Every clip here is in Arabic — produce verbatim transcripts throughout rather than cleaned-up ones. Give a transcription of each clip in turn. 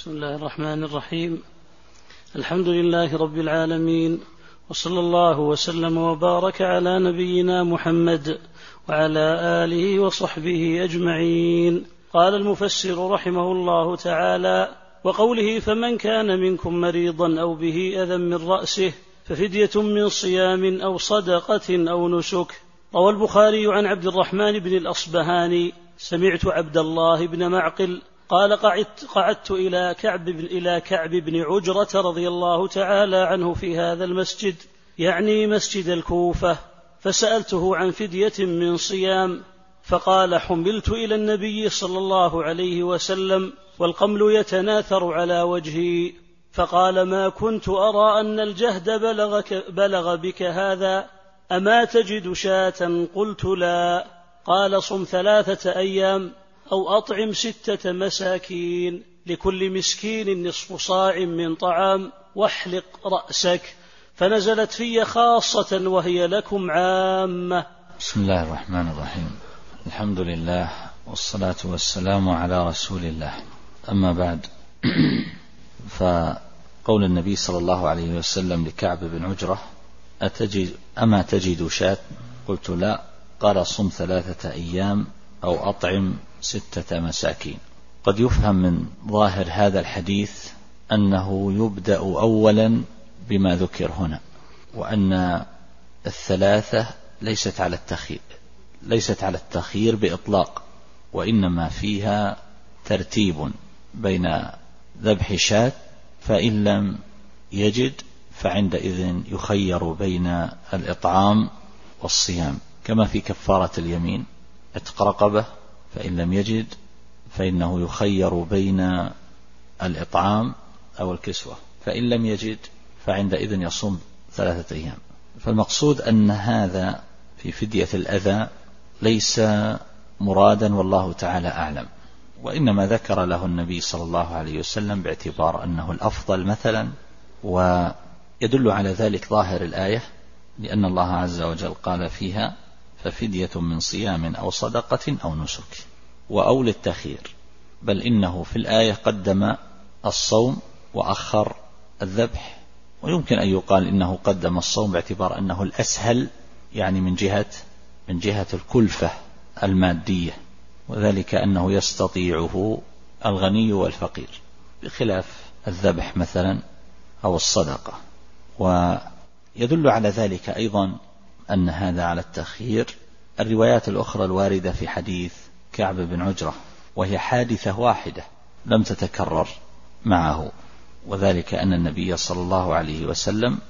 بسم الله الرحمن الرحيم. الحمد لله رب العالمين، وصلى الله وسلم وبارك على نبينا محمد وعلى آله وصحبه أجمعين. قال المفسر رحمه الله تعالى: وقوله فمن كان منكم مريضا أو به أذى من رأسه ففدية من صيام أو صدقة أو نسك. روى البخاري عن عبد الرحمن بن الأصبهاني: سمعت عبد الله بن معقل قال: قعدت, قعدت إلى, كعب إلى كعب بن عجرة رضي الله تعالى عنه في هذا المسجد، يعني مسجد الكوفة، فسألته عن فدية من صيام، فقال: حملت إلى النبي صلى الله عليه وسلم والقمل يتناثر على وجهي، فقال: ما كنت أرى أن الجهد بلغك بلغ بك هذا، أما تجد شاة؟ قلت: لا. قال: صم ثلاثة أيام أو أطعم ستة مساكين، لكل مسكين نصف صاع من طعام، واحلق رأسك. فنزلت في خاصة وهي لكم عامة. بسم الله الرحمن الرحيم. الحمد لله والصلاة والسلام على رسول الله، أما بعد. فقول النبي صلى الله عليه وسلم لكعب بن عجرة: أتجد أما تجد شاة؟ قلت: لا. قال: صم ثلاثة أيام أو أطعم ستة مساكين. قد يفهم من ظاهر هذا الحديث أنه يبدأ أولا بما ذكر هنا، وأن الثلاثة ليست على التخيير ليست على التخيير بإطلاق، وإنما فيها ترتيب بين ذبح شاة، فإن لم يجد فعندئذ يخير بين الإطعام والصيام، كما في كفارة اليمين: عتق رقبة، فإن لم يجد فإنه يخير بين الإطعام أو الكسوة، فإن لم يجد فعندئذ يصوم ثلاثة أيام. فالمقصود أن هذا في فدية الأذى ليس مرادا، والله تعالى أعلم، وإنما ذكر له النبي صلى الله عليه وسلم باعتبار أنه الأفضل مثلا، ويدل على ذلك ظاهر الآية، لأن الله عز وجل قال فيها: ففدية من صيام أو صدقة أو نسك، وأولى التخير، بل إنه في الآية قدم الصوم وأخر الذبح، ويمكن أن يقال إنه قدم الصوم باعتبار أنه الأسهل، يعني من جهة من جهة الكلفة المادية، وذلك أنه يستطيعه الغني والفقير، بخلاف الذبح مثلا أو الصدقة. ويدل على ذلك أيضا أن هذا على التخيير الروايات الأخرى الواردة في حديث كعب بن عجرة، وهي حادثة واحدة لم تتكرر معه، وذلك أن النبي صلى الله عليه وسلم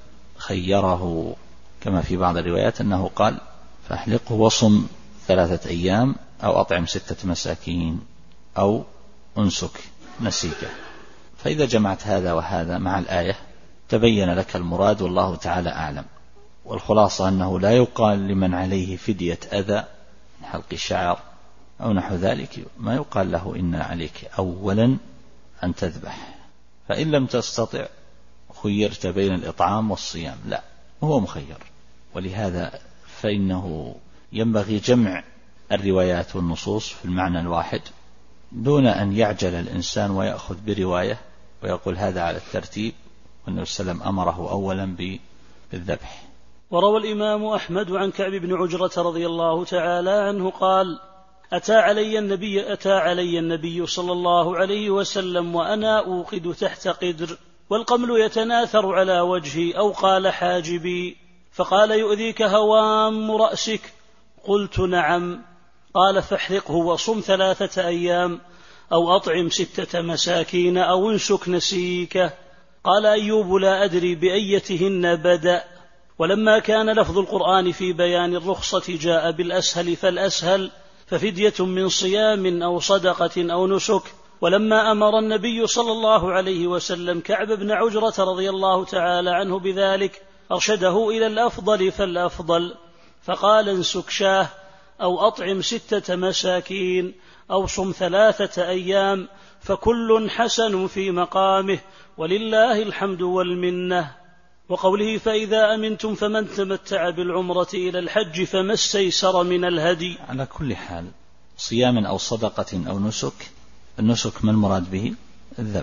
خيره، كما في بعض الروايات أنه قال: فاحلقه وصم ثلاثة أيام أو أطعم ستة مساكين أو أنسك نسيكه. فإذا جمعت هذا وهذا مع الآية تبين لك المراد، والله تعالى أعلم. والخلاصة أنه لا يقال لمن عليه فدية أذى من حلق الشعر أو نحو ذلك، ما يقال له: إن عليك أولا أن تذبح، فإن لم تستطع خيرت بين الإطعام والصيام. لا، هو مخير. ولهذا فإنه ينبغي جمع الروايات والنصوص في المعنى الواحد، دون أن يعجل الإنسان ويأخذ برواية ويقول هذا على الترتيب، والنبي صلى الله عليه وسلم أمره أولا بالذبح. وروى الإمام أحمد عن كعب بن عجرة رضي الله تعالى عنه قال: أتى علي النبي, أتى علي النبي صلى الله عليه وسلم وأنا أوقد تحت قدر، والقمل يتناثر على وجهي، أو قال حاجبي، فقال: يؤذيك هوام رأسك؟ قلت: نعم. قال: فاحرقه وصم ثلاثة أيام أو أطعم ستة مساكين أو انسك نسيكه. قال أيوب: لا أدري بأيتهن بدأ. ولما كان لفظ القرآن في بيان الرخصة جاء بالأسهل فالأسهل، ففدية من صيام أو صدقة أو نسك. ولما أمر النبي صلى الله عليه وسلم كعب بن عجرة رضي الله تعالى عنه بذلك أرشده إلى الأفضل فالأفضل، فقال: انسك شاه أو أطعم ستة مساكين أو صم ثلاثة أيام، فكل حسن في مقامه، ولله الحمد والمنة. وقوله: فإذا أمنتم فمن تمتع بالعمرة إلى الحج فما استيسر من الهدي. على كل حال، صيام أو صدقة أو نسك، النسك ما المراد به؟ الذبح،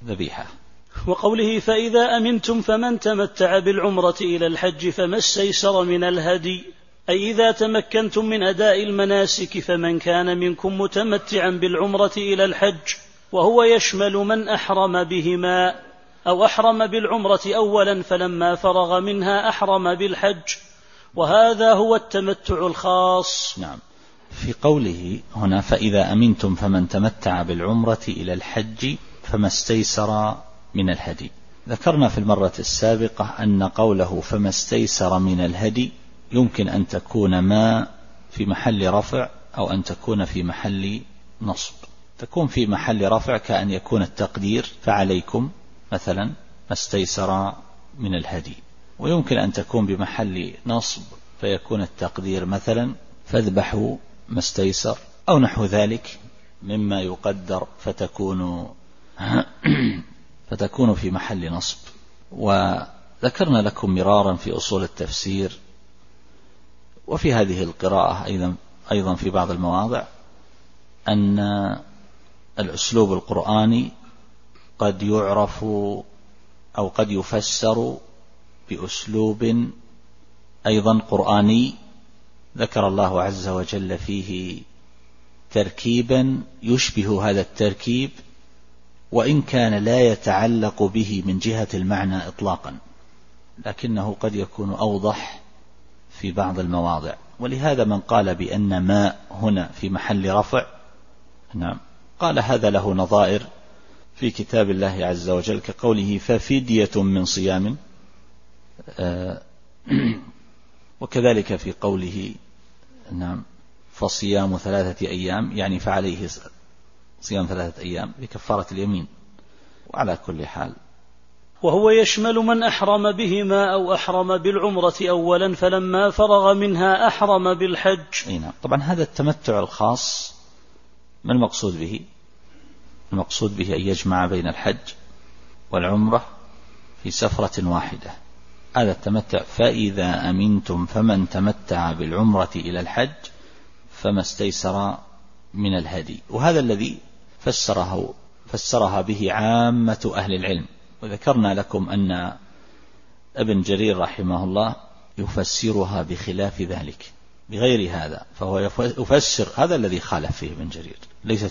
ذبيحة. وقوله فإذا أمنتم فمن تمتع بالعمرة إلى الحج فما استيسر من الهدي، أي إذا تمكنتم من أداء المناسك فمن كان منكم متمتعا بالعمرة إلى الحج، وهو يشمل من أحرم بهما أو أحرم بالعمرة أولا فلما فرغ منها أحرم بالحج، وهذا هو التمتع الخاص. نعم. في قوله هنا فإذا أمنتم فمن تمتع بالعمرة إلى الحج فما استيسر من الهدي، ذكرنا في المرة السابقة أن قوله فما استيسر من الهدي يمكن أن تكون ما في محل رفع أو أن تكون في محل نصب. تكون في محل رفع كأن يكون التقدير فعليكم مثلا ما استيسر من الهدي، ويمكن أن تكون بمحل نصب فيكون التقدير مثلا فاذبحوا ما استيسر أو نحو ذلك مما يقدر فتكون فتكون في محل نصب. وذكرنا لكم مرارا في أصول التفسير وفي هذه القراءة أيضا أيضا في بعض المواضع أن الأسلوب القرآني قد يعرف أو قد يفسر بأسلوب أيضا قرآني ذكر الله عز وجل فيه تركيبا يشبه هذا التركيب وإن كان لا يتعلق به من جهة المعنى إطلاقا، لكنه قد يكون أوضح في بعض المواضع. ولهذا من قال بأن ما هنا في محل رفع، نعم، قال هذا له نظائر في كتاب الله عز وجل كقوله ففدية من صيام، آه وكذلك في قوله نعم فصيام ثلاثة أيام، يعني فعليه صيام ثلاثة أيام بكفارة اليمين. وعلى كل حال وهو يشمل من أحرم بهما أو أحرم بالعمرة أولا فلما فرغ منها أحرم بالحج. نعم. طبعا هذا التمتع الخاص ما المقصود به؟ المقصود به أن يجمع بين الحج والعمرة في سفرة واحدة، هذا التمتع. فإذا أمنتم فمن تمتع بالعمرة إلى الحج فما استيسر من الهدي، وهذا الذي فسره فسرها به عامة أهل العلم. وذكرنا لكم أن ابن جرير رحمه الله يفسرها بخلاف ذلك بغير هذا، فهو يفسر هذا الذي خالف فيه ابن جرير، ليس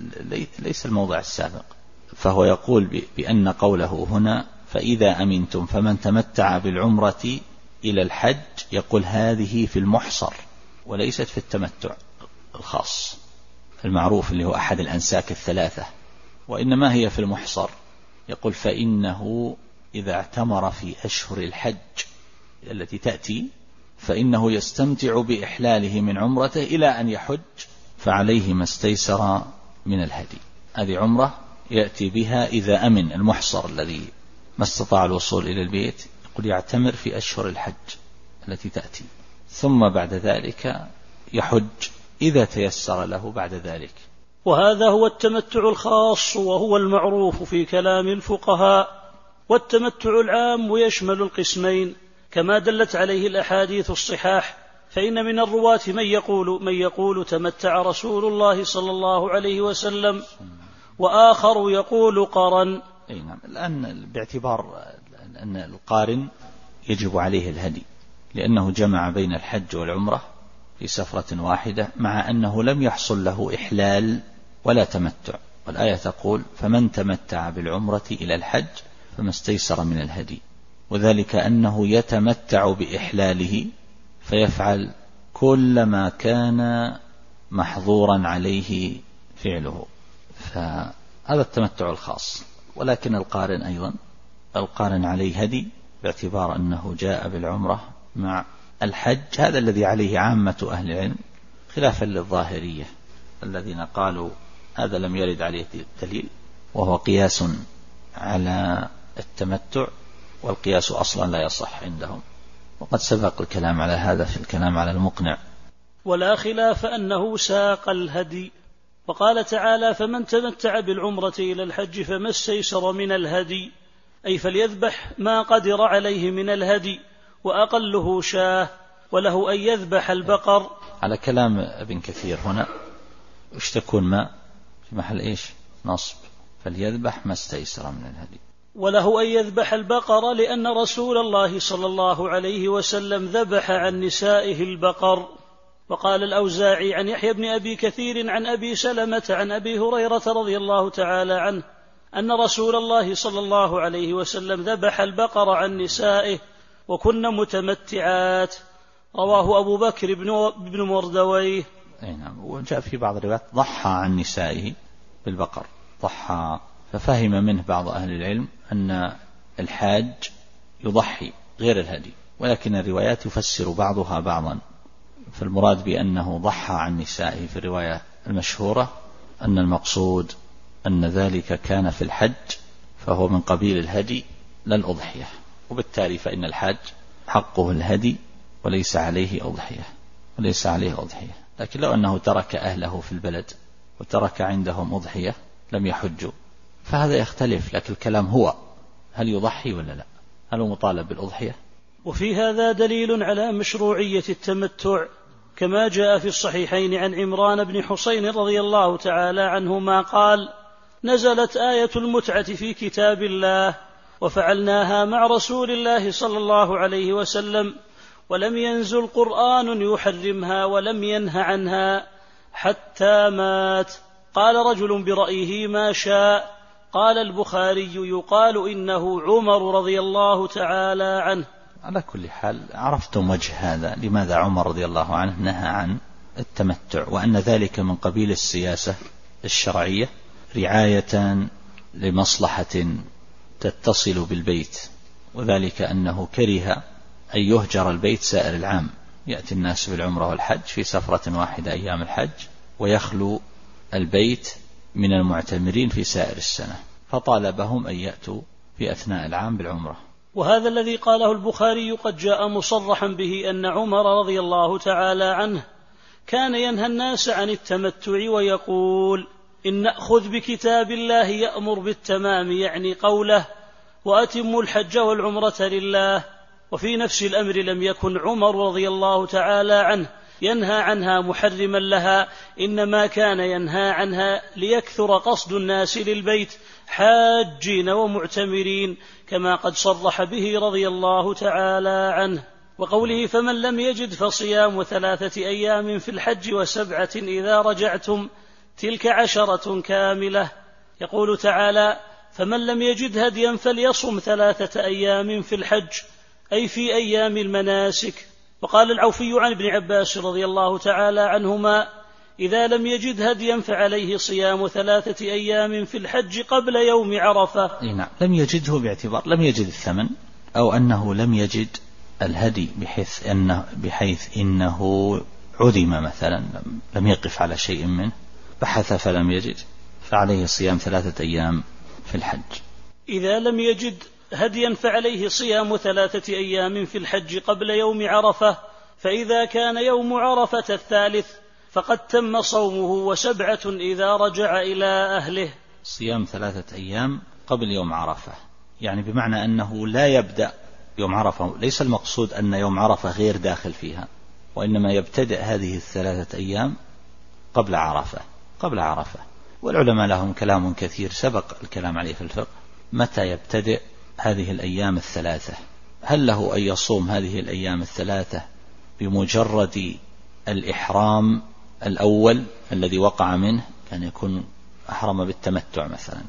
ليس الموضع السابق. فهو يقول بأن قوله هنا فإذا أمنتم فمن تمتع بالعمرة إلى الحج، يقول هذه في المحصر وليست في التمتع الخاص المعروف اللي هو أحد الأنساك الثلاثة، وإنما هي في المحصر. يقول فإنه إذا اعتمر في أشهر الحج التي تأتي فإنه يستمتع بإحلاله من عمرته إلى أن يحج فعليه ما استيسر من الهدي. هذه عمرة يأتي بها إذا أمن، المحصر الذي ما استطاع الوصول إلى البيت، يقول يعتمر في أشهر الحج التي تأتي، ثم بعد ذلك يحج إذا تيسر له بعد ذلك. وهذا هو التمتع الخاص وهو المعروف في كلام الفقهاء. والتمتع العام يشمل القسمين كما دلت عليه الأحاديث الصحاح، فإن من الرواة من يقول من يقول تمتع رسول الله صلى الله عليه وسلم، وآخر يقول قرن. أي نعم. الآن باعتبار أن القارن يجب عليه الهدي لأنه جمع بين الحج والعمرة في سفرة واحدة، مع أنه لم يحصل له إحلال ولا تمتع، والآية تقول فمن تمتع بالعمرة إلى الحج فما استيسر من الهدي، وذلك أنه يتمتع بإحلاله فيفعل كل ما كان محظورا عليه فعله، فهذا التمتع الخاص. ولكن القارن أيضا القارن عليه هدي باعتبار أنه جاء بالعمرة مع الحج، هذا الذي عليه عامة أهل العلم، خلافا للظاهرية الذين قالوا هذا لم يرد عليه دليل، وهو قياس على التمتع، والقياس أصلا لا يصح عندهم، وقد سبق الكلام على هذا في الكلام على المقنع. ولا خلاف أنه ساق الهدي، وقال تعالى فمن تمتع بالعمرة إلى الحج فما استيسر من الهدي، أي فليذبح ما قدر عليه من الهدي، وأقله شاه، وله أن يذبح البقر. على كلام ابن كثير هنا ايش تكون ما في محل ايش نصب، فليذبح ما استيسر من الهدي. وله أن يذبح البقر لأن رسول الله صلى الله عليه وسلم ذبح عن نسائه البقر. وقال الأوزاعي عن يحيى بن أبي كثير عن أبي سلمة عن أبي هريرة رضي الله تعالى عنه أن رسول الله صلى الله عليه وسلم ذبح البقر عن نسائه وكن متمتعات. رواه أبو بكر بن مردويه. نعم. وجاء في بعض الروايات ضحى عن نسائه بالبقر، ضحى. ففهم منه بعض أهل العلم أن الحاج يضحي غير الهدي، ولكن الروايات يفسر بعضها بعضا. فالمراد بأنه ضحى عن نسائه في الرواية المشهورة أن المقصود أن ذلك كان في الحج فهو من قبيل الهدي لا الأضحية، وبالتالي فإن الحاج حقه الهدي وليس عليه أضحية وليس عليه أضحية. لكن لو أنه ترك أهله في البلد وترك عندهم أضحية لم يحجوا فهذا يختلف. لكن الكلام هو هل يضحي ولا لا، هل هو مطالب بالأضحية؟ وفي هذا دليل على مشروعية التمتع كما جاء في الصحيحين عن عمران بن حسين رضي الله تعالى عنهما قال: نزلت آية المتعة في كتاب الله وفعلناها مع رسول الله صلى الله عليه وسلم ولم ينزل قرآن يحرمها ولم ينه عنها حتى مات. قال رجل برأيه ما شاء. قال البخاري: يقال إنه عمر رضي الله تعالى عنه. على كل حال عرفتم وجه هذا لماذا عمر رضي الله عنه نهى عن التمتع، وأن ذلك من قبيل السياسة الشرعية رعاية لمصلحة تتصل بالبيت، وذلك أنه كره أن يهجر البيت سائر العام، يأتي الناس بالعمرة والحج في سفرة واحدة أيام الحج ويخلو البيت من المعتمرين في سائر السنة، فطالبهم أن يأتوا في أثناء العام بالعمرة. وهذا الذي قاله البخاري قد جاء مصرحا به أن عمر رضي الله تعالى عنه كان ينهى الناس عن التمتع ويقول: إن نأخذ بكتاب الله يأمر بالتمام، يعني قوله: وأتموا الحج والعمرة لله. وفي نفس الأمر لم يكن عمر رضي الله تعالى عنه ينهى عنها محرما لها، إنما كان ينهى عنها ليكثر قصد الناس للبيت حاجين ومعتمرين، كما قد صرح به رضي الله تعالى عنه. وقوله: فمن لم يجد فصيام ثلاثة أيام في الحج وسبعة إذا رجعتم، تلك عشرة كاملة. يقول تعالى: فمن لم يجد هديا فليصم ثلاثة أيام في الحج، أي في أيام المناسك. وقال العوفي عن ابن عباس رضي الله تعالى عنهما: إذا لم يجد هديا فعليه صيام ثلاثة أيام في الحج قبل يوم عرفة. نعم، لم يجده باعتبار لم يجد الثمن، أو أنه لم يجد الهدي بحيث إنه, بحيث إنه عدم مثلا، لم يقف على شيء منه، بحث فلم يجد، فعليه صيام ثلاثة أيام في الحج. إذا لم يجد هديا فعليه صيام ثلاثة أيام في الحج قبل يوم عرفة، فإذا كان يوم عرفة الثالث فقد تم صومه، وسبعة إذا رجع إلى أهله. صيام ثلاثة أيام قبل يوم عرفة، يعني بمعنى أنه لا يبدأ يوم عرفة، ليس المقصود أن يوم عرفة غير داخل فيها، وإنما يبتدأ هذه الثلاثة أيام قبل عرفة قبل عرفة. والعلماء لهم كلام كثير سبق الكلام عليه في الفقه، متى يبتدئ هذه الأيام الثلاثة؟ هل له أن يصوم هذه الأيام الثلاثة بمجرد الإحرام الأول الذي وقع منه، كان يكون أحرم بالتمتع مثلا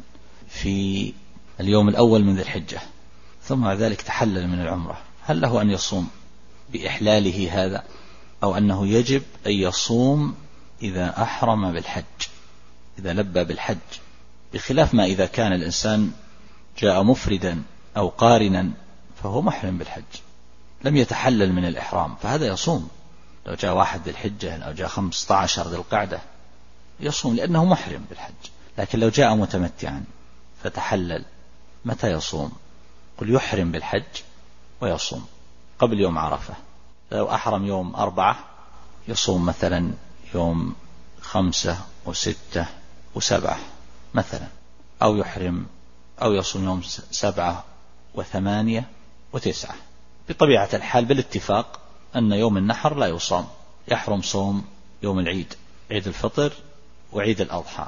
في اليوم الأول من ذي الحجة، ثم بعد ذلك تحلل من العمرة، هل له أن يصوم بإحلاله هذا، أو أنه يجب أن يصوم إذا أحرم بالحج، إذا لبى بالحج، بخلاف ما إذا كان الإنسان جاء مفردا أو قارنا فهو محرم بالحج لم يتحلل من الإحرام، فهذا يصوم. لو جاء واحد ذي الحجة أو جاء خمسة عشر ذي القعدة يصوم لأنه محرم بالحج. لكن لو جاء متمتعا فتحلل متى يصوم؟ قل يحرم بالحج ويصوم قبل يوم عرفة. لو أحرم يوم أربعة يصوم مثلا يوم خمسة وستة وسبعة مثلا، أو يحرم أو يصوم يوم سبعة وثمانية وتسعة. بطبيعة الحال بالاتفاق أن يوم النحر لا يصام، يحرم صوم يوم العيد، عيد الفطر وعيد الأضحى.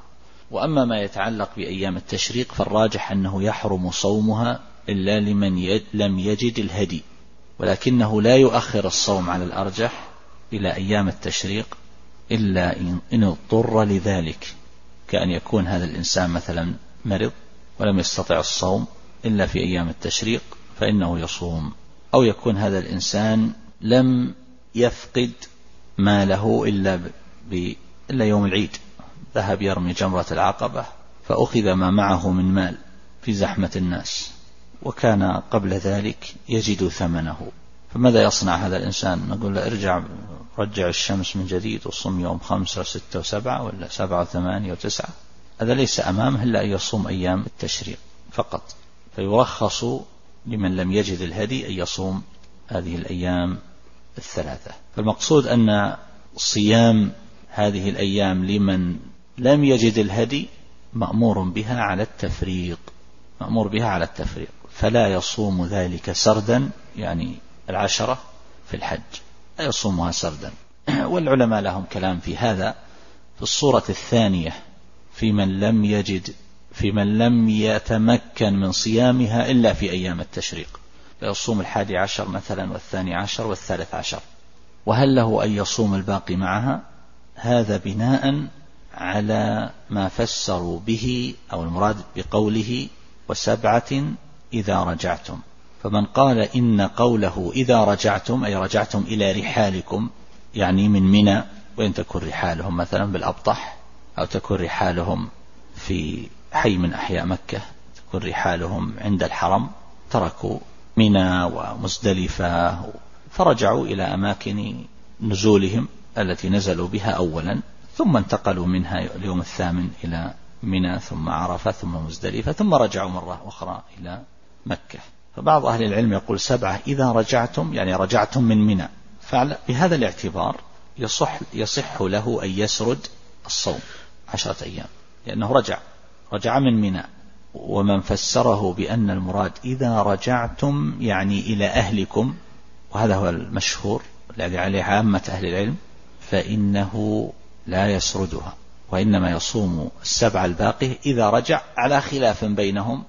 وأما ما يتعلق بأيام التشريق فالراجح أنه يحرم صومها إلا لمن لم يجد الهدي، ولكنه لا يؤخر الصوم على الأرجح إلى أيام التشريق إلا إن اضطر لذلك، كأن يكون هذا الإنسان مثلا مرض ولم يستطع الصوم إلا في أيام التشريق فإنه يصوم، أو يكون هذا الإنسان لم يفقد ماله إلا, ب... إلا يوم العيد، ذهب يرمي جمرة العقبة فأخذ ما معه من مال في زحمة الناس، وكان قبل ذلك يجد ثمنه، فماذا يصنع هذا الإنسان؟ نقول له ارجع رجع الشمس من جديد وصم يوم خمسة وستة وسبعة ولا سبعة وثمانية وتسعة؟ هذا ليس أمامه إلا أن يصوم أيام التشريق فقط، فيرخص لمن لم يجد الهدي أن يصوم هذه الأيام الثلاثة. فالمقصود أن صيام هذه الأيام لمن لم يجد الهدي مأمور بها على التفريق، مأمور بها على التفريق، فلا يصوم ذلك سردا، يعني العشرة في الحج لا يصومها سردا. والعلماء لهم كلام في هذا. في الصورة الثانية في من لم يجد في من لم يتمكن من صيامها إلا في أيام التشريق، فيصوم الحادي عشر مثلا والثاني عشر والثالث عشر، وهل له أن يصوم الباقي معها؟ هذا بناء على ما فسروا به أو المراد بقوله وسبعة إذا رجعتم. فمن قال إن قوله إذا رجعتم أي رجعتم إلى رحالكم، يعني من منى، وإن تكون رحالهم مثلا بالأبطح، أو تكون رحالهم في حي من أحياء مكة، تكون رحالهم عند الحرم، تركوا منى ومزدلفة فرجعوا إلى أماكن نزولهم التي نزلوا بها أولا، ثم انتقلوا منها اليوم الثامن إلى منى ثم عرفة ثم مزدلفة ثم رجعوا مرة أخرى إلى مكة. فبعض أهل العلم يقول سبعة إذا رجعتم، يعني رجعتم من منى، فبهذا الاعتبار يصح, يصح له أن يسرد الصوم عشرة أيام لأنه رجع رجع من منى. ومن فسره بأن المراد إذا رجعتم يعني إلى أهلكم، وهذا هو المشهور الذي عليه عامة أهل العلم، فإنه لا يسردها، وإنما يصوم السبع الباقي إذا رجع، على خلاف بينهم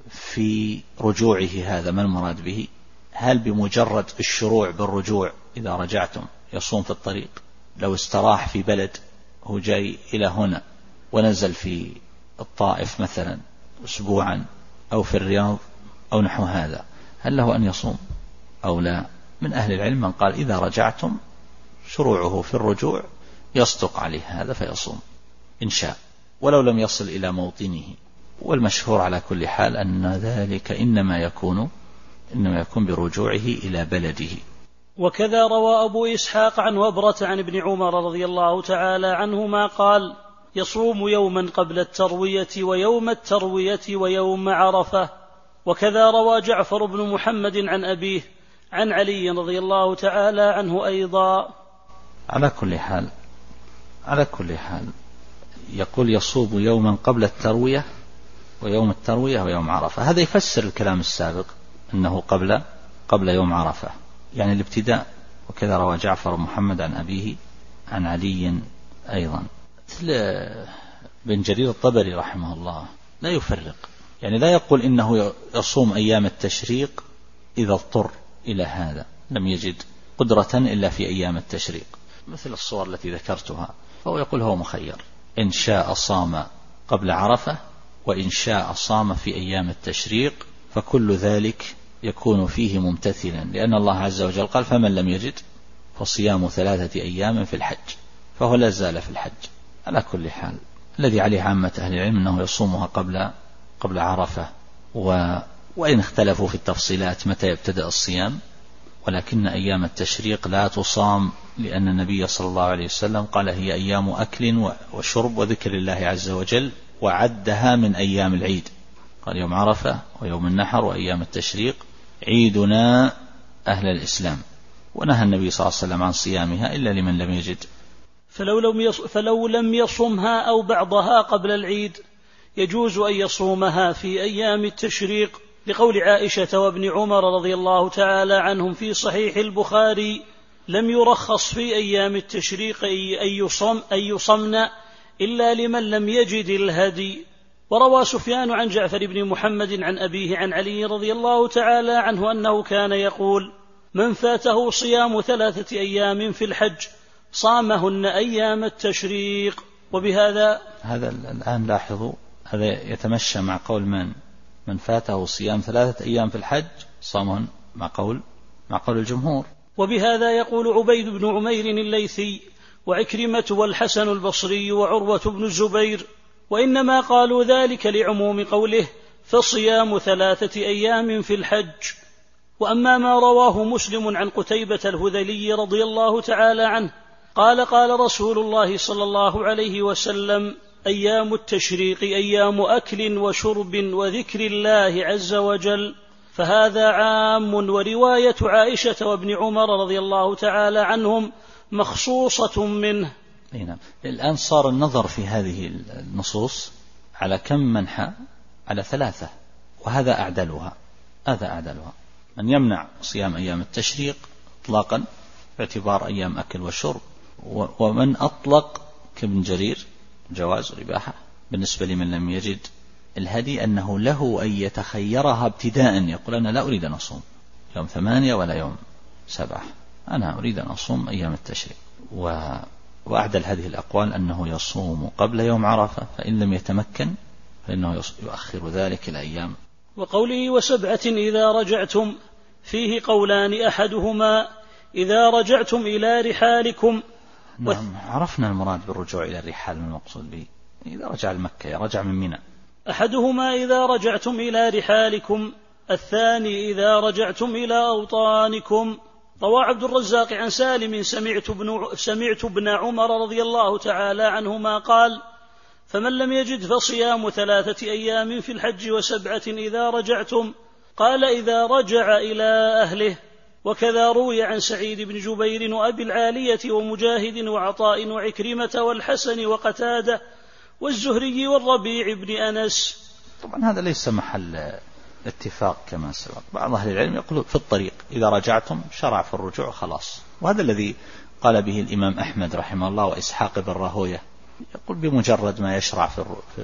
في رجوعه. هذا ما المراد به؟ هل بمجرد الشروع بالرجوع إذا رجعتم يصوم في الطريق؟ لو استراح في بلد هو جاي إلى هنا ونزل في الطائف مثلا أسبوعا أو في الرياض أو نحو هذا، هل له أن يصوم أو لا؟ من أهل العلم من قال إذا رجعتم شروعه في الرجوع يصدق عليه هذا فيصوم إن شاء، ولو لم يصل إلى موطنه. والمشهور على كل حال أن ذلك إنما يكون إنما يكون برجوعه إلى بلده. وكذا روى أبو إسحاق عن وبرة عن ابن عمر رضي الله تعالى عنهما قال: يصوم يوما قبل التروية ويوم التروية ويوم عرفة. وكذا روى جعفر بن محمد عن أبيه عن علي رضي الله تعالى عنه أيضا. على كل حال على كل حال يقول يصوم يوما قبل التروية ويوم التروية ويوم عرفة، هذا يفسر الكلام السابق أنه قبل قبل يوم عرفة، يعني الابتداء. وكذا روى جعفر محمد عن أبيه عن علي أيضا. مثل بن جرير الطبري رحمه الله لا يفرق، يعني لا يقول إنه يصوم أيام التشريق إذا اضطر إلى هذا، لم يجد قدرة إلا في أيام التشريق مثل الصور التي ذكرتها، فهو يقول هو مخير، إن شاء صام قبل عرفة وإن شاء صام في أيام التشريق، فكل ذلك يكون فيه ممتثلا، لأن الله عز وجل قال: فمن لم يجد فصيام ثلاثة أيام في الحج، فهو لا زال في الحج. على كل حال الذي عليه عامة أهل العلم أنه يصومها قبل قبل عرفة، و وإن اختلفوا في التفصيلات متى يبتدأ الصيام، ولكن أيام التشريق لا تصام، لأن النبي صلى الله عليه وسلم قال: هي أيام أكل وشرب وذكر الله عز وجل، وعدها من أيام العيد، قال يوم عرفة ويوم النحر وأيام التشريق عيدنا أهل الإسلام. ونهى النبي صلى الله عليه وسلم عن صيامها إلا لمن لم يجد. فلو لم يص... فلو لم يصمها أو بعضها قبل العيد يجوز أن يصومها في أيام التشريق، لقول عائشة وابن عمر رضي الله تعالى عنهم في صحيح البخاري: لم يرخص في أيام التشريق أن يصم أن يصمن إلا لمن لم يجد الهدي. وروى سفيان عن جعفر بن محمد عن أبيه عن علي رضي الله تعالى عنه أنه كان يقول: من فاته صيام ثلاثة أيام في الحج صامهن أيام التشريق. وبهذا هذا الآن لاحظوا، هذا يتمشى مع قول من من فاته صيام ثلاثة أيام في الحج صامهن مع قول مع قول الجمهور. وبهذا يقول عبيد بن عمير الليثي وعكرمة والحسن البصري وعروة بن الزبير، وإنما قالوا ذلك لعموم قوله فصيام ثلاثة أيام في الحج. وأما ما رواه مسلم عن قتيبة الهذلي رضي الله تعالى عنه قال: قال رسول الله صلى الله عليه وسلم: أيام التشريق أيام أكل وشرب وذكر الله عز وجل، فهذا عام. ورواية عائشة وابن عمر رضي الله تعالى عنهم مخصوصة منه. نعم. الآن صار النظر في هذه النصوص على كم منحى، على ثلاثة، وهذا أعدلها. هذا أعدلها من يمنع صيام أيام التشريق إطلاقا باعتبار أيام أكل وشرب، ومن أطلق كابن جرير جواز الإباحة بالنسبة لمن لم يجد الهدي، أنه له أن يتخيرها ابتداء، يقول أنا لا أريد أن أصوم يوم ثمانية ولا يوم سبعة، أنا أريد أن أصوم أيام التشريق. و... وأعدل هذه الأقوال أنه يصوم قبل يوم عرفة، فإن لم يتمكن فإنه يؤخر ذلك إلى أيام. وقوله وسبعة إذا رجعتم فيه قولان، أحدهما إذا رجعتم إلى رحالكم. نعم، عرفنا المراد بالرجوع إلى الرحال من المقصود به إذا رجع المكة، رجع من منى. أحدهما إذا رجعتم إلى رحالكم، الثاني إذا رجعتم إلى أوطانكم. روى عبد الرزاق عن سالم سمعت ابن, سمعت ابن عمر رضي الله تعالى عنهما قال: فمن لم يجد فصيام ثلاثة أيام في الحج وسبعة إذا رجعتم. قال: إذا رجع إلى أهله. وكذا روي عن سعيد بن جبير وأبي العالية ومجاهد وعطاء وعكرمة والحسن وقتادة والزهري والربيع بن أنس. طبعا هذا ليس محل اتفاق كما سبق، بعض أهل العلم يقول في الطريق إذا رجعتم شرع في الرجوع خلاص، وهذا الذي قال به الإمام أحمد رحمه الله وإسحاق بن راهويه، يقول بمجرد ما يشرع في, في,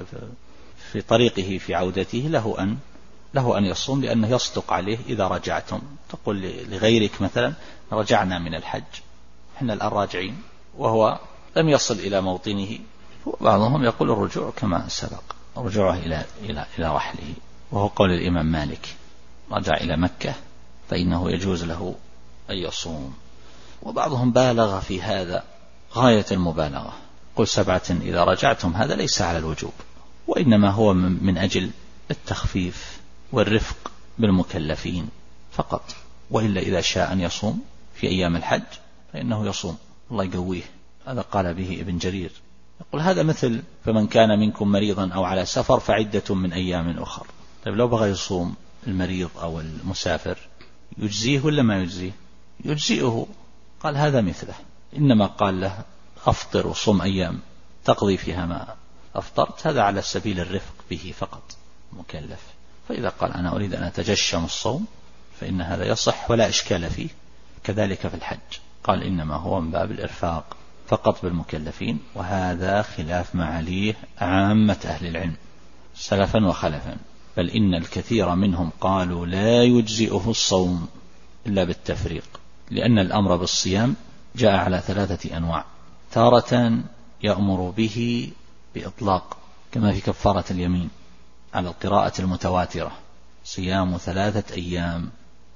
في طريقه في عودته له أن له أن يصوم، لأنه يصدق عليه إذا رجعتم. تقول لغيرك مثلا رجعنا من الحج، إحنا الآن راجعين، وهو لم يصل إلى موطنه، بعضهم يقول الرجوع كما سبق، رجوعه إلى إلى إلى رحله، وهو قول الإمام مالك، رجع إلى مكة فإنه يجوز له أن يصوم. وبعضهم بالغ في هذا غاية المبالغة، قل سبعة إذا رجعتم، هذا ليس على الوجوب، وإنما هو من أجل التخفيف والرفق بالمكلفين فقط، وإلا إذا شاء أن يصوم في أيام الحج فإنه يصوم، الله يقويه. هذا قال به ابن جرير، يقول هذا مثل فمن كان منكم مريضا أو على سفر فعدة من أيام أخر. طيب لو بغى يصوم المريض أو المسافر يجزيه ولا ما يجزيه؟ يجزئه. قال هذا مثله، إنما قال له أفطر وصوم أيام تقضي فيها ما أفطرت، هذا على سبيل الرفق به فقط مكلف. فإذا قال أنا أريد أن أتجشم الصوم فإن هذا يصح ولا إشكال فيه. كذلك في الحج قال إنما هو من باب الإرفاق فقط بالمكلفين، وهذا خلاف ما عليه عامة أهل العلم سلفا وخلفا، بل إن الكثير منهم قالوا لا يجزئه الصوم إلا بالتفريق، لأن الأمر بالصيام جاء على ثلاثة أنواع، تارة يأمر به بإطلاق كما في كفارة اليمين على القراءة المتواترة صيام ثلاثة أيام،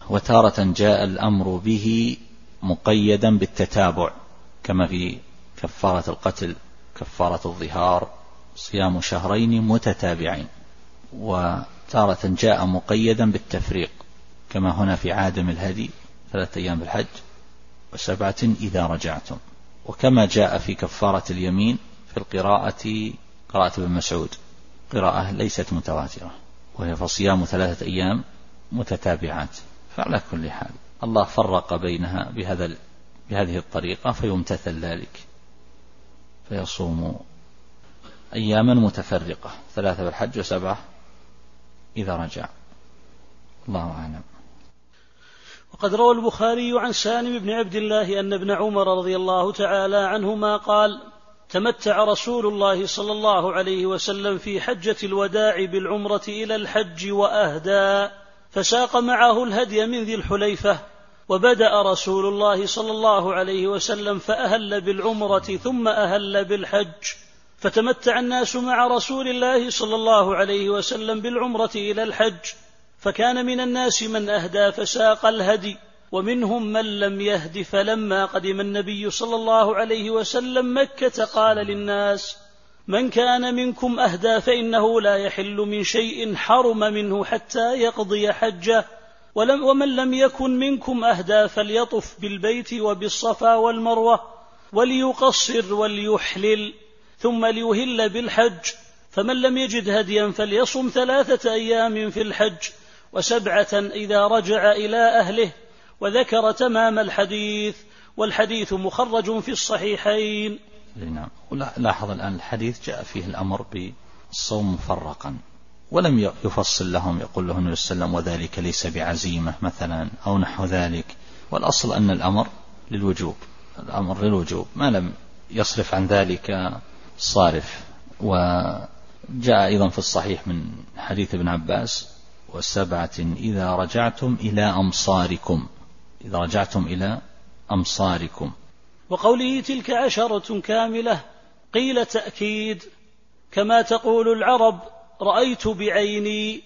وتارة جاء الأمر به مقيدا بالتتابع كما في كفارة القتل كفارة الظهار صيام شهرين متتابعين، وتارة جاء مقيدا بالتفريق كما هنا في عادم الهدي ثلاثة أيام بالحج وسبعة إذا رجعتم، وكما جاء في كفارة اليمين في القراءة قراءة ابن مسعود قراءة ليست متواترة، وهي فصيام ثلاثة أيام متتابعات. فعلى كل حال الله فرق بينها بهذا بهذه الطريقة فيمتثل ذلك، فيصوم أياما متفرقة ثلاثة بالحج وسبعة إذا رجع. الله أعلم. وقد روى البخاري عن سالم بن عبد الله أن ابن عمر رضي الله تعالى عنهما قال: تمتع رسول الله صلى الله عليه وسلم في حجة الوداع بالعمرة إلى الحج وأهدى، فساق معه الهدي من ذي الحليفة، وبدأ رسول الله صلى الله عليه وسلم فأهل بالعمرة ثم أهل بالحج، فتمتع الناس مع رسول الله صلى الله عليه وسلم بالعمرة إلى الحج، فكان من الناس من أهدى فساق الهدي، ومنهم من لم يهد. فلما قدم النبي صلى الله عليه وسلم مكة قال للناس: من كان منكم أهدى فإنه لا يحل من شيء حرم منه حتى يقضي حجه، ولم ومن لم يكن منكم أهدى فليطف بالبيت وبالصفا والمروة وليقصر وليحلل ثم ليهل بالحج، فمن لم يجد هديا فليصم ثلاثة أيام في الحج وسبعة إذا رجع إلى أهله، وذكر تمام الحديث، والحديث مخرج في الصحيحين. نعم. لاحظ الآن الحديث جاء فيه الأمر بالصوم مفرقا، ولم يفصل لهم يقول له النبي صلى الله عليه وسلم وذلك ليس بعزيمة مثلا أو نحو ذلك، والأصل أن الأمر للوجوب، الأمر للوجوب ما لم يصرف عن ذلك صارف. وجاء أيضا في الصحيح من حديث ابن عباس: وسبعة إذا رجعتم إلى أمصاركم، إذا رجعتم إلى أمصاركم. وقوله تلك عشرة كاملة قيل تأكيد، كما تقول العرب: رأيت بعيني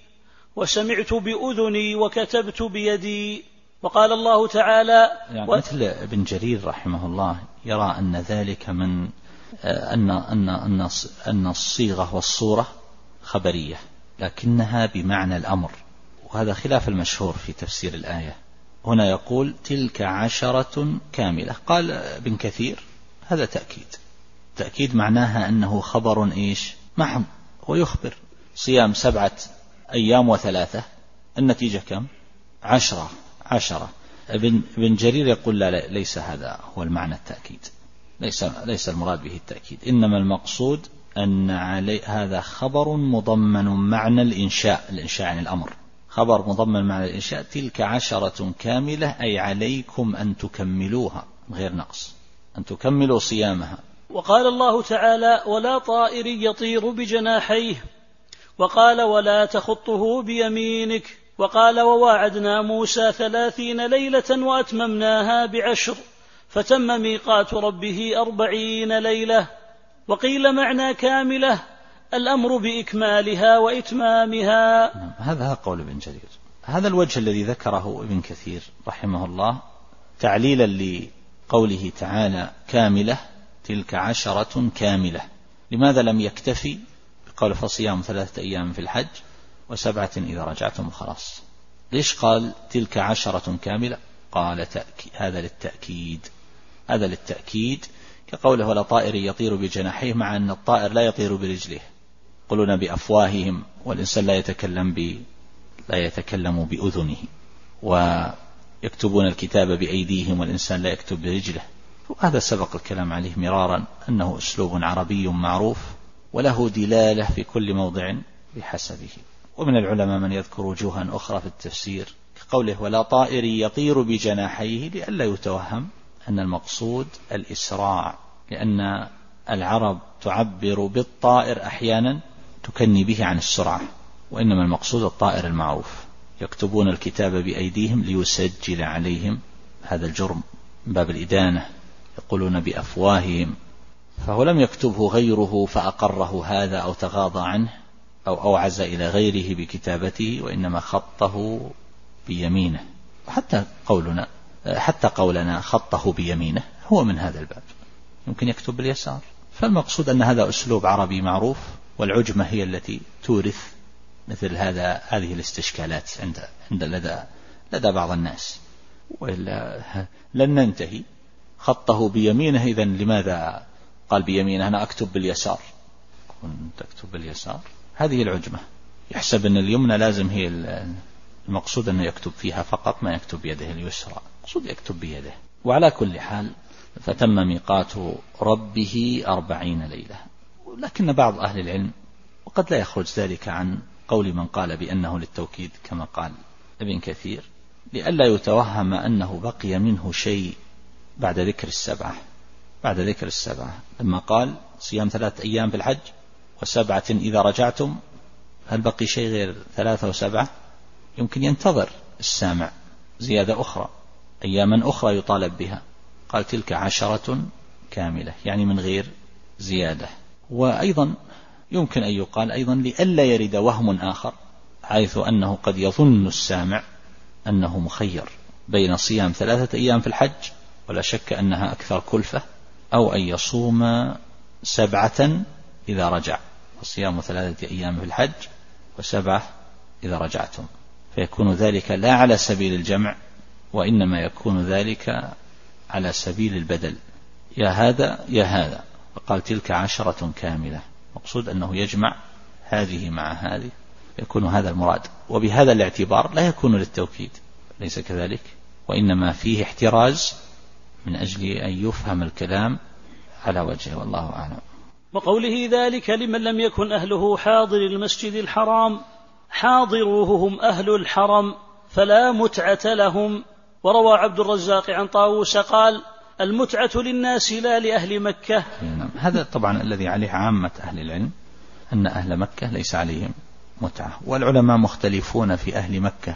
وسمعت بأذني وكتبت بيدي. وقال الله تعالى يعني و... مثل ابن جرير رحمه الله يرى أن ذلك من أن, أن, أن, أن الصيغة والصورة خبرية لكنها بمعنى الأمر، وهذا خلاف المشهور في تفسير الآية. هنا يقول تلك عشرة كاملة، قال ابن كثير هذا تأكيد، تأكيد معناها أنه خبر إيش محض، ويخبر صيام سبعة أيام وثلاثة، النتيجة كم؟ عشرة عشرة. ابن, ابن جرير يقول لا, لا ليس هذا هو المعنى التأكيد، ليس, ليس المراد به التأكيد، إنما المقصود أن علي هذا خبر مضمن معنى الإنشاء، الإنشاء عن الأمر، خبر مضمن معنى الإنشاء. تلك عشرة كاملة أي عليكم أن تكملوها غير نقص، أن تكملوا صيامها. وقال الله تعالى: ولا طائر يطير بجناحيه، وقال: ولا تخطه بيمينك، وقال: وواعدنا موسى ثلاثين ليلة وأتممناها بعشر فتم ميقات ربه أربعين ليلة. وقيل معنى كاملة الأمر بإكمالها وإتمامها. هذا قول ابن جرير. هذا الوجه الذي ذكره ابن كثير رحمه الله تعليلا لقوله تعالى كاملة، تلك عشرة كاملة. لماذا لم يكتفي بقول فصيام ثلاثة أيام في الحج وسبعة إذا رجعتم خلاص؟ ليش قال تلك عشرة كاملة؟ قال هذا للتأكيد، هذا للتأكيد، كقوله ولا طائر يطير بجناحيه، مع أن الطائر لا يطير برجله، يقولون بأفواههم، والإنسان لا يتكلم ب لا يتكلم بأذنه، ويكتبون الكتاب بأيديهم والإنسان لا يكتب برجله. وهذا سبق الكلام عليه مرارا أنه أسلوب عربي معروف وله دلالة في كل موضع بحسبه. ومن العلماء من يذكر وجوها أخرى في التفسير كقوله ولا طائر يطير بجناحيه، لئلا يتوهم أن المقصود الإسراع، لأن العرب تعبر بالطائر أحيانا تكني به عن السرعة، وإنما المقصود الطائر المعروف. يكتبون الكتاب بأيديهم ليسجل عليهم هذا الجرم من باب الإدانة، يقولون بأفواههم، فهو لم يكتبه غيره فأقره هذا أو تغاضى عنه أو أوعز إلى غيره بكتابته، وإنما خطه بيمينه. حتى قولنا حتى قولنا خطه بيمينه هو من هذا الباب، يمكن يكتب باليسار. فالمقصود أن هذا أسلوب عربي معروف، والعجمة هي التي تورث مثل هذا هذه الاستشكالات عند عند لدى لدى بعض الناس، وإلا لن ننتهي. خطه بيمينه، إذن لماذا قال بيمينه؟ أنا أكتب باليسار، كنت تكتب باليسار، هذه العجمة. يحسب أن اليمنى لازم هي المقصود أنه يكتب فيها فقط، ما يكتب بيده اليسرى، المقصود يكتب بيده. وعلى كل حال فتم ميقات ربه أربعين ليلة. لكن بعض أهل العلم، وقد لا يخرج ذلك عن قول من قال بأنه للتوكيد كما قال ابن كثير، لئلا يتوهم أنه بقي منه شيء بعد ذكر السبعة، بعد ذكر السبعة لما قال صيام ثلاثة أيام في الحج وسبعة إذا رجعتم، هل بقي شيء غير ثلاثة وسبعة؟ يمكن ينتظر السامع زيادة أخرى، أياما أخرى يطالب بها. قال تلك عشرة كاملة، يعني من غير زيادة. وأيضا يمكن أن يقال أيضا لئلا يرد وهم آخر، حيث أنه قد يظن السامع أنه مخير بين صيام ثلاثة أيام في الحج، ولا شك أنها أكثر كلفة، أو أن يصوم سبعة إذا رجع، وصيام ثلاثة أيام في الحج وسبعة إذا رجعتم، فيكون ذلك لا على سبيل الجمع، وإنما يكون ذلك على سبيل البدل، يا هذا يا هذا. فقال تلك عشرة كاملة، مقصود أنه يجمع هذه مع هذه، يكون هذا المراد. وبهذا الاعتبار لا يكون للتوكيد، ليس كذلك، وإنما فيه احتراز من أجل أن يفهم الكلام على وجهه، والله أعلم. وقوله ذلك لمن لم يكن أهله حاضر المسجد الحرام، حاضروه هم أهل الحرم فلا متعة لهم. وروى عبد الرزاق عن طاووس قال المتعة للناس لا لأهل مكة. هذا طبعا الذي عليه عامة أهل العلم، أن أهل مكة ليس عليهم متعة. والعلماء مختلفون في أهل مكة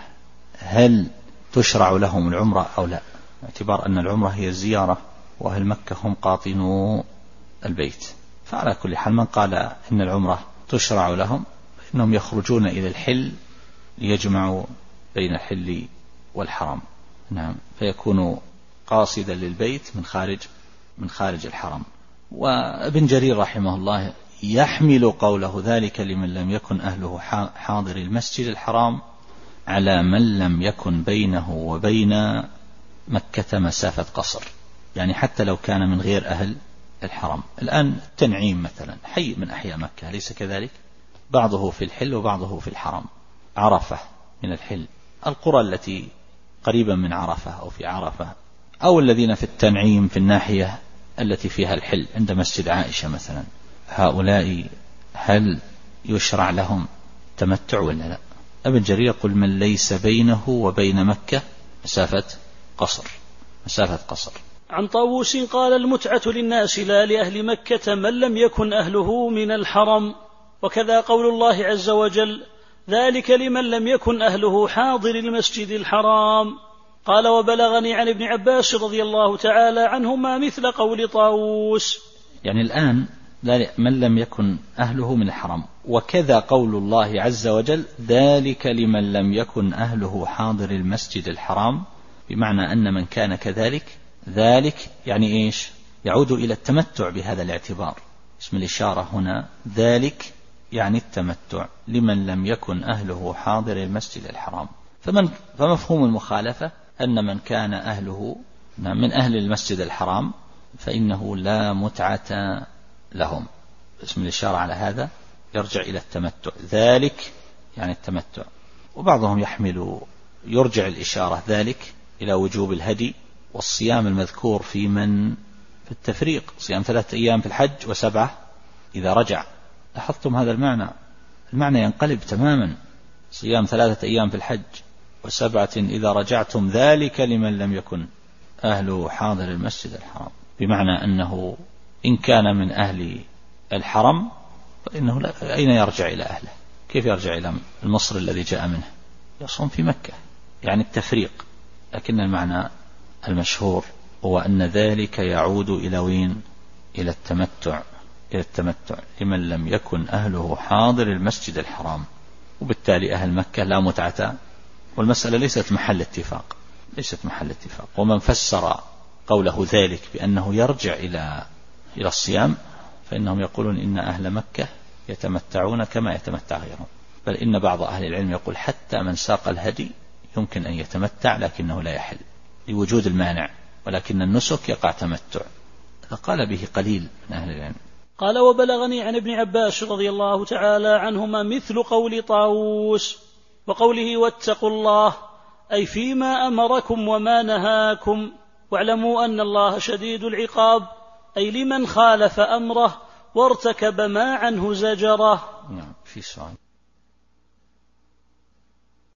هل تشرع لهم العمرة أو لا، باعتبار أن العمرة هي الزيارة وأهل مكة هم قاطنو البيت. فعلى كل حال من قال إن العمرة تشرع لهم إنهم يخرجون إلى الحل ليجمعوا بين الحل والحرم، نعم، فيكون قاصدا للبيت من خارج من خارج الحرم. وابن جرير رحمه الله يحمل قوله ذلك لمن لم يكن أهله حاضر المسجد الحرام على من لم يكن بينه وبين مكة مسافة قصر، يعني حتى لو كان من غير أهل الحرم. الآن التنعيم مثلا حي من أحياء مكة، ليس كذلك؟ بعضه في الحل وبعضه في الحرم. عرفة من الحل، القرى التي قريبا من عرفة أو في عرفة، أو الذين في التنعيم في الناحية التي فيها الحل عند مسجد عائشة مثلا، هؤلاء هل يشرع لهم تمتع ولا لا؟ ابن جرير يقول من ليس بينه وبين مكة مسافة قصر، مسافة قصر. عن طاووس قال المتعة للناس لا لأهل مكة من لم يكن أهله من الحرم. وكذا قول الله عز وجل ذلك لمن لم يكن أهله حاضر المسجد الحرام. قال وبلغني عن ابن عباس رضي الله تعالى عنهما مثل قول طاووس، يعني الآن من لم يكن أهله من الحرم. وكذا قول الله عز وجل ذلك لمن لم يكن أهله حاضر المسجد الحرام، بمعنى أن من كان كذلك، ذلك يعني إيش؟ يعود إلى التمتع بهذا الاعتبار. اسم الإشارة هنا ذلك يعني التمتع لمن لم يكن أهله حاضر المسجد الحرام. فمن فمفهوم المخالفة أن من كان أهله من أهل المسجد الحرام فإنه لا متعة لهم. اسم الإشارة على هذا يرجع إلى التمتع، ذلك يعني التمتع. وبعضهم يحمل يرجع الإشارة ذلك إلى وجوب الهدي والصيام المذكور في من في التفريق، صيام ثلاثة أيام في الحج وسبعة إذا رجع. لاحظتم هذا المعنى؟ المعنى ينقلب تماما، صيام ثلاثة أيام في الحج وسبعة إذا رجعتم ذلك لمن لم يكن أهله حاضر المسجد الحرام، بمعنى أنه إن كان من أهل الحرم فإنه لا أين يرجع إلى أهله؟ كيف يرجع إلى المصر الذي جاء منه؟ يصوم في مكة، يعني التفريق. لكن المعنى المشهور هو أن ذلك يعود إلى وين؟ إلى التمتع، إلى التمتع لمن لم يكن أهله حاضر المسجد الحرام. وبالتالي أهل مكة لا متعة، والمسألة ليست محل اتفاق، ليست محل اتفاق. ومن فسر قوله ذلك بأنه يرجع إلى إلى الصيام فإنهم يقولون إن أهل مكة يتمتعون كما يتمتع غيرهم، بل إن بعض أهل العلم يقول حتى من ساق الهدي يمكن أن يتمتع لكنه لا يحل لوجود المانع، ولكن النسك يقع تمتع. فقال به قليل من أهل العلم. قال وبلغني عن ابن عباس رضي الله تعالى عنهما مثل قول طاووس وقوله واتقوا الله، أي فيما أمركم وما نهاكم، واعلموا أن الله شديد العقاب، أي لمن خالف أمره وارتكب ما عنه زجره. نعم، في سؤال.